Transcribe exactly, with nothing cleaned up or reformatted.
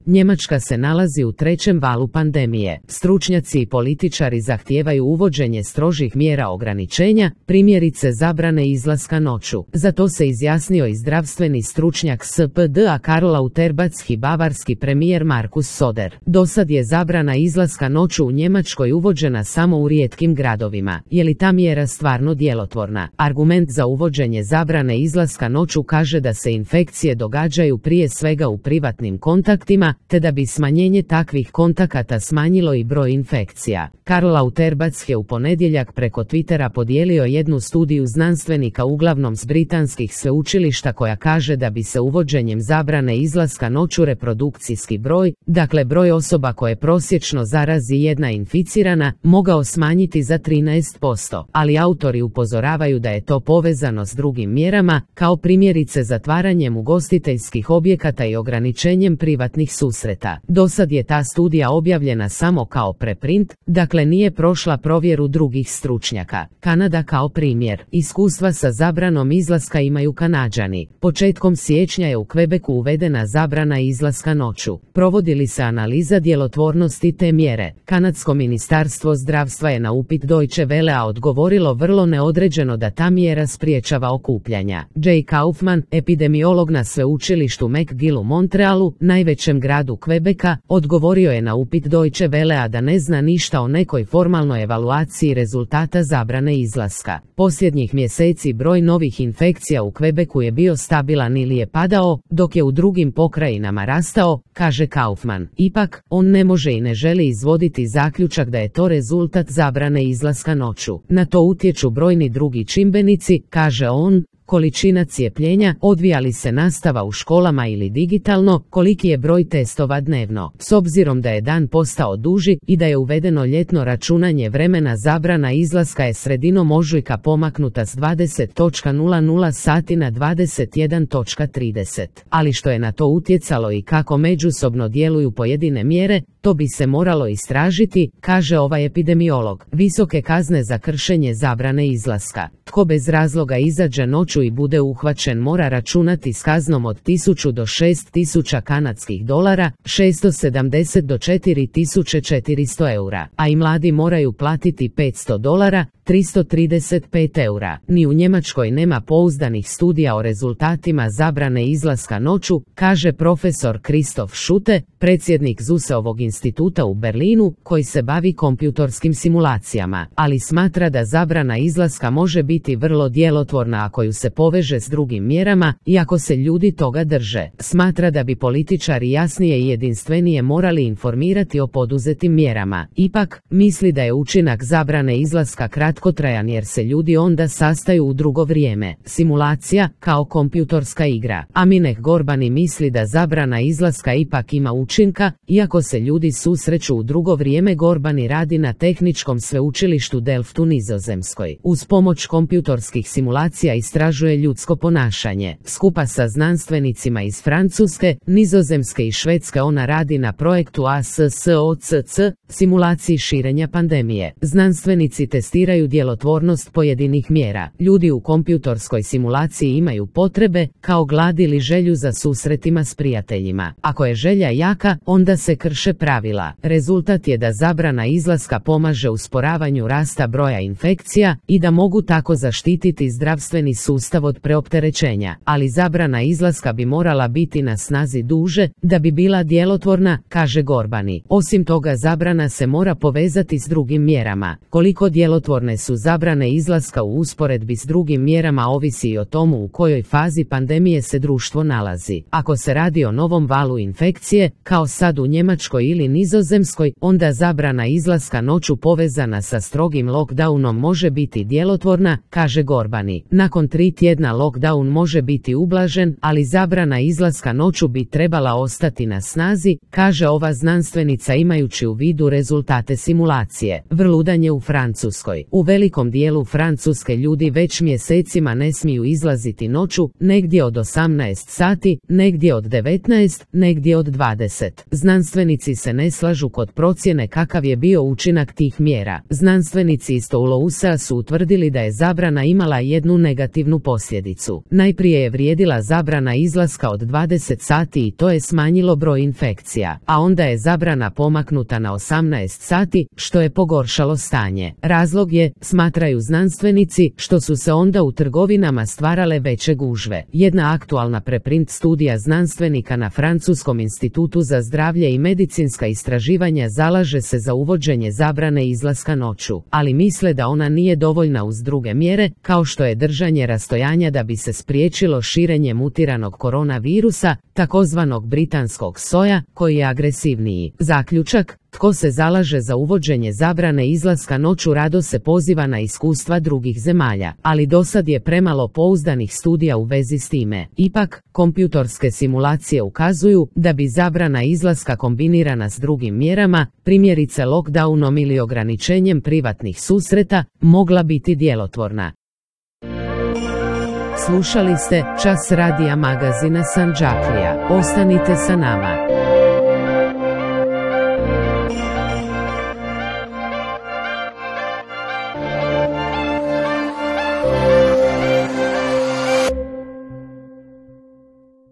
Njemačka se nalazi u trećem valu pandemije. Stručnjaci i političari zahtijevaju uvođenje strožih mjera ograničenja, primjerice zabrane izlaska noću. Za to se izjasnio i zdravstveni stručnjak S P D-a Karl Lauterbach i bavarski premijer Markus Söder. Dosad je zabrana izlaska noću u Njemačkoj uvođena samo u rijetkim gradovima. Je li ta mjera stvarno djelotvorna? Argument za uvođenje zabrane izlaska noću kaže da se infekcije događaju prije svega u privatnim kontaktima, te da bi smanjenje takvih kontakata smanjilo i broj infekcija. Karl Lauterbach je u ponedjeljak preko Twittera podijelio jednu studiju znanstvenika uglavnom s britanskih sveučilišta koja kaže da bi se uvođenjem zabrane izlaska noću reprodukcijski broj, dakle broj osoba koje prosječno zarazi jedna inficirana, mogao smanjiti za trinaest posto, ali autori upozoravaju da je to povezano s drugim mjerama, kao primjerice zatvaranjem ugostiteljskih objekata i ograničenjem privatnih susreta. Dosad je ta studija objavljena samo kao preprint, dakle nije prošla provjeru drugih stručnjaka. Kanada kao primjer. Iskustva sa zabranom izlaska imaju Kanađani. Početkom siječnja je u Quebecu uvedena zabrana izlaska noću. Provodi li se analiza djelotvornosti te mjere? Kanadsko ministarstvo zdravstva je na upit Deutsche Wellea odgovorilo vrlo neodređeno da ta mjera spriječava okupljanja. Jay Kaufman, epidemiolog na sveučilištu McGill u Montrealu, najvećem gradu Quebeca, odgovorio je na upit Deutsche Wellea da ne zna ništa o nekoj formalnoj evaluaciji rezultata zabrane izlaska. Posljednjih mjeseci broj novih infekcija u Quebecu je bio stabilan ili je padao, dok je u drugim pokrajinama rastao, kaže Kaufman. Ipak, on ne može i ne želi izvoditi zaključak da je to rezultat zabrane izlaska noću. Na to utječu brojni drugi čimbenici, kaže on, količina cijepljenja, odvija li se nastava u školama ili digitalno, koliki je broj testova dnevno. S obzirom da je dan postao duži i da je uvedeno ljetno računanje vremena, zabrana izlaska je sredinom ožujka pomaknuta s dvadeset sati na dvadeset jedan trideset. Ali što je na to utjecalo i kako međusobno djeluju pojedine mjere, to bi se moralo istražiti, kaže ovaj epidemiolog. Visoke kazne za kršenje zabrane izlaska. Tko bez razloga izađe noću i bude uhvaćen mora računati s kaznom od tisuću do šest tisuća kanadskih dolara, šesto sedamdeset do četiri tisuće četiristo eura, a i mladi moraju platiti petsto dolara, tristo trideset pet eura. Ni u Njemačkoj nema pouzdanih studija o rezultatima zabrane izlaska noću, kaže profesor Christoph Schutte, predsjednik Zuseovog instituta u Berlinu, koji se bavi kompjutorskim simulacijama, ali smatra da zabrana izlaska može biti vrlo djelotvorna ako ju se poveže s drugim mjerama i ako se ljudi toga drže. Smatra da bi političari jasnije i jedinstvenije morali informirati o poduzetim mjerama. Ipak, misli da je učinak zabrane izlaska kratkotrajan jer se ljudi onda sastaju u drugo vrijeme. Simulacija, kao kompjutorska igra. Amineh Gorbani misli da zabrana izlaska ipak ima učinka, iako se ljudi susreću u drugo vrijeme. Gorbani radi na tehničkom sveučilištu Delft u Nizozemskoj. Uz pomoć kompjutorskih simulacija istražuje ljudsko ponašanje. Skupa sa znanstvenicima iz Francuske, Nizozemske i Švedske ona radi na projektu A S S O C C, simulaciji širenja pandemije. Znanstvenici testiraju djelotvornost pojedinih mjera. Ljudi u kompjutorskoj simulaciji imaju potrebe, kao glad ili želju za susretima s prijateljima. Ako je želja jaka, onda se krše pravila. Rezultat je da zabrana izlaska pomaže usporavanju rasta broja infekcija i da mogu tako zaštititi zdravstveni sustav od preopterećenja, ali zabrana izlaska bi morala biti na snazi duže da bi bila djelotvorna, kaže Gorbani. Osim toga, zabrana se mora povezati s drugim mjerama. Koliko djelotvorne su zabrane izlaska u usporedbi s drugim mjerama ovisi i o tomu u kojoj fazi pandemije se društvo nalazi. Ako se radi o novom valu infekcije, kao sad u Njemačkoj ili Nizozemskoj, onda zabrana izlaska noću povezana sa strogim lockdownom može biti djelotvorna, kaže Gorbani. Nakon tri tjedna lockdown može biti ublažen, ali zabrana izlaska noću bi trebala ostati na snazi, kaže ova znanstvenica imajući u vidu rezultate simulacije. Vrludanje u Francuskoj. U velikom dijelu Francuske ljudi već mjesecima ne smiju izlaziti noću, negdje od osamnaest sati, negdje od devetnaest, negdje od dvadeset. Znanstvenici se ne slažu kod procjene kakav je bio učinak tih mjera. Znanstvenici iz Toulousea su utvrdili da je zabrana zabrana imala jednu negativnu posljedicu. Najprije je vrijedila zabrana izlaska od dvadeset sati i to je smanjilo broj infekcija, a onda je zabrana pomaknuta na osamnaest sati, što je pogoršalo stanje. Razlog je, smatraju znanstvenici, što su se onda u trgovinama stvarale veće gužve. Jedna aktualna preprint studija znanstvenika na Francuskom institutu za zdravlje i medicinska istraživanja zalaže se za uvođenje zabrane izlaska noću, ali misle da ona nije dovoljna uz druge mjere, kao što je držanje rastojanja da bi se spriječilo širenje mutiranog koronavirusa, takozvanog britanskog soja, koji je agresivniji. Zaključak: tko se zalaže za uvođenje zabrane izlaska noću rado se poziva na iskustva drugih zemalja, ali dosad je premalo pouzdanih studija u vezi s time. Ipak, kompjutorske simulacije ukazuju da bi zabrana izlaska kombinirana s drugim mjerama, primjerice lockdownom ili ograničenjem privatnih susreta, mogla biti djelotvorna. Slušali ste Čas radija magazina Sandžaklija. Ostanite sa nama.